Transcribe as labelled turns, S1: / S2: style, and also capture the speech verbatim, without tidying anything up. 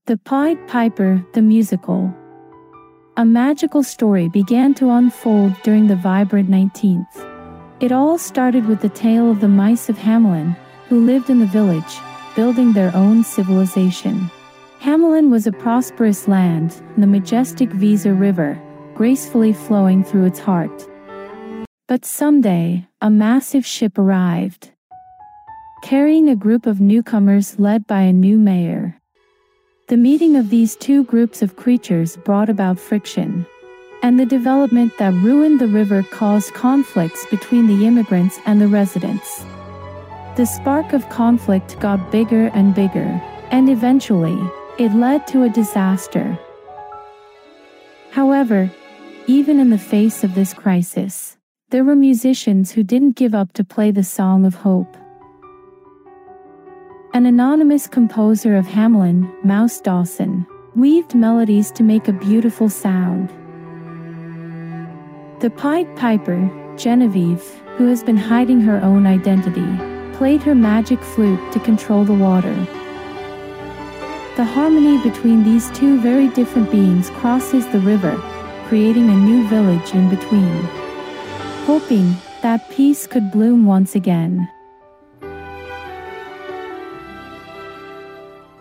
S1: The Pied Piper, the musical. A magical story began to unfold during the vibrant nineteenth. It all started with the tale of the mice of Hamelin, who lived in the village, building their own civilization. Hamelin was a prosperous land, the majestic Weser River, gracefully flowing through its heart. But someday, a massive ship arrived, carrying a group of newcomers led by a new mayor. The meeting of these two groups of creatures brought about friction, and the development that ruined the river caused conflicts between the immigrants and the residents. The spark of conflict got bigger and bigger, and eventually, it led to a disaster. However, even in the face of this crisis, there were musicians who didn't give up to play the song of hope. An anonymous composer of Hamelin, Mouse Dawson, weaved melodies to make a beautiful sound. The Pied Piper, Genevieve, who has been hiding her own identity, played her magic flute to control the water. The harmony between these two very different beings crosses the river, creating a new village in between, hoping that peace could bloom once again.